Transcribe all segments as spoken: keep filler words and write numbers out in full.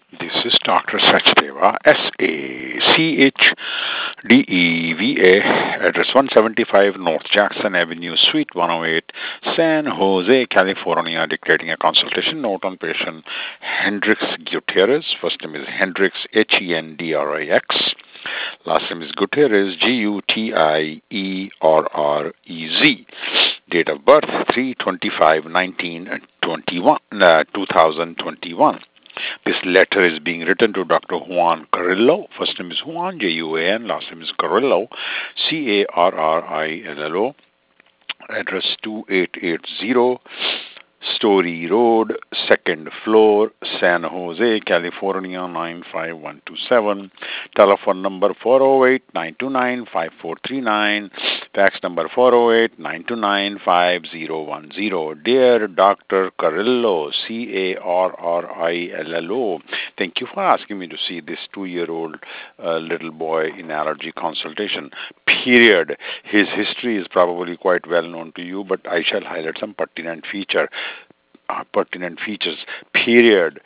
This is Doctor Sachdeva, S A C H D E V A, address one seventy-five North Jackson Avenue, Suite one oh eight, San Jose, California, dictating a consultation note on patient Hendrix Gutierrez. First name is Hendrix, H E N D R I X. Last name is Gutierrez, G U T I E R R E Z. Date of birth, three twenty-five nineteen twenty-one, uh, twenty twenty-one. This letter is being written to Doctor Juan Carrillo. First name is Juan, J U A N. Last name is Carrillo, C A R R I L L O. Address two eight eight zero Story Road, second floor, San Jose, California nine five one two seven. Telephone number four oh eight, nine two nine, five four three nine. Fax number four oh eight, nine two nine, five oh one oh. Dear Doctor Carrillo, C A R R I L L O, thank you for asking me to see this two-year-old uh, little boy in allergy consultation. Period. His history is probably quite well known to you, but I shall highlight some pertinent feature uh, pertinent features. Period.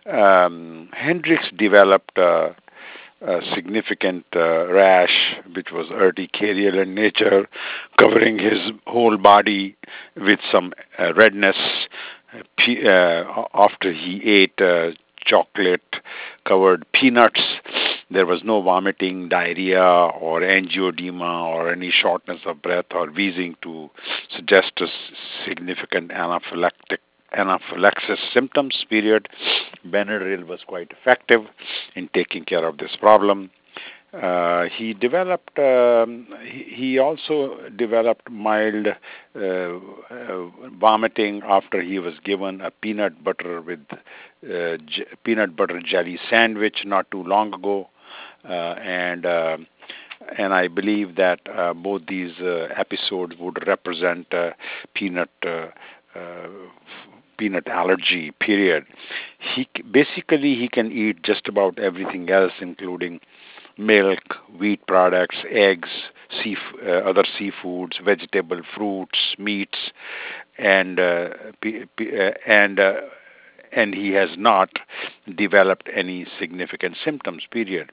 Um, Hendrix developed uh, a significant uh, rash, which was urticarial in nature, covering his whole body with some uh, redness. Uh, pe- uh, after he ate uh, chocolate covered peanuts, there was no vomiting, diarrhea, or angioedema, or any shortness of breath or wheezing to suggest a significant anaphylactic anaphylaxis symptoms. Period. Benadryl was quite effective in taking care of this problem. Uh, he developed. Um, he, he also developed mild uh, uh, vomiting after he was given a peanut butter with uh, j- peanut butter jelly sandwich not too long ago, uh, and. Uh, and I believe that uh, both these uh, episodes would represent uh, peanut uh, uh, peanut allergy. Period. He basically he can eat just about everything else, including milk, wheat products, eggs, sea, uh, other seafoods, vegetable, fruits, meats, and uh, p- p- uh, and uh, and he has not developed any significant symptoms. Period.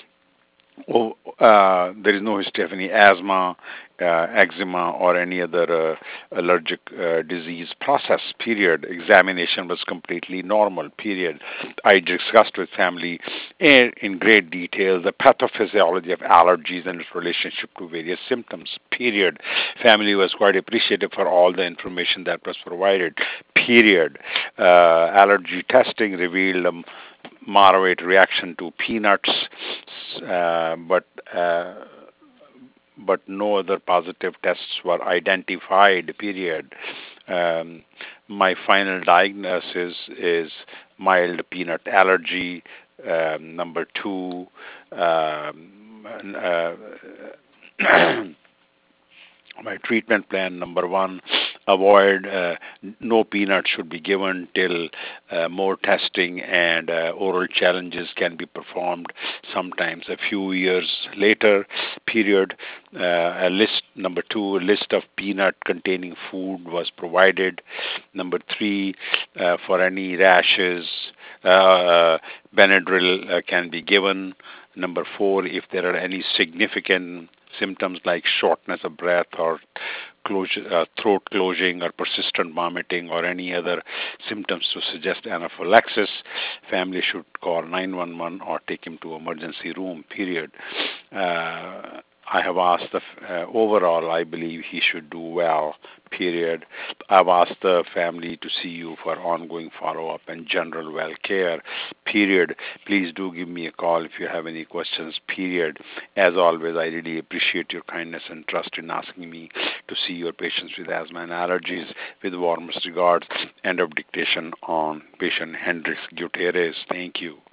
Oh, uh, there is no history of any asthma, uh, eczema, or any other uh, allergic uh, disease process. Period. Examination was completely normal. Period. I discussed with family in, in great detail the pathophysiology of allergies and its relationship to various symptoms. Period. Family was quite appreciative for all the information that was provided. Period. Uh, allergy testing revealed um, moderate reaction to peanuts, uh, but uh, but no other positive tests were identified. Period. Um, my final diagnosis is mild peanut allergy. Um, number two. Um, uh, my treatment plan: number one, avoid uh, no peanuts should be given till uh, more testing and uh, oral challenges can be performed, sometimes a few years later. Period. Uh, a list number two, a list of peanut containing food was provided. Number three, uh, for any rashes, uh, Benadryl uh, can be given. Number four, if there are any significant symptoms like shortness of breath or closure, uh, throat closing or persistent vomiting or any other symptoms to suggest anaphylaxis, family should call nine one one or take him to emergency room. Period. Uh, I have asked the uh, overall. I believe he should do well. Period. I've asked the family to see you for ongoing follow-up and general well care. Period. Please do give me a call if you have any questions. Period. As always, I really appreciate your kindness and trust in asking me to see your patients with asthma and allergies. With warmest regards, end of dictation on patient Hendrix Gutierrez. Thank you.